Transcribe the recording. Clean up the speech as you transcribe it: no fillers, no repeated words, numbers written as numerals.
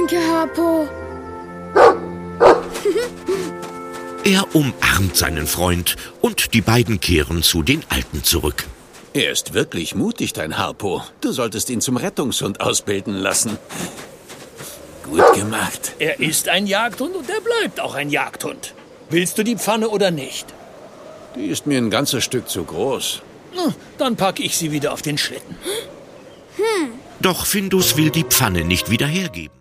Danke, Harpo. Er umarmt seinen Freund und die beiden kehren zu den Alten zurück. Er ist wirklich mutig, dein Harpo. Du solltest ihn zum Rettungshund ausbilden lassen. Gut gemacht. Er ist ein Jagdhund und er bleibt auch ein Jagdhund. Willst du die Pfanne oder nicht? Die ist mir ein ganzes Stück zu groß. Na, dann packe ich sie wieder auf den Schlitten. Doch Findus will die Pfanne nicht wieder hergeben.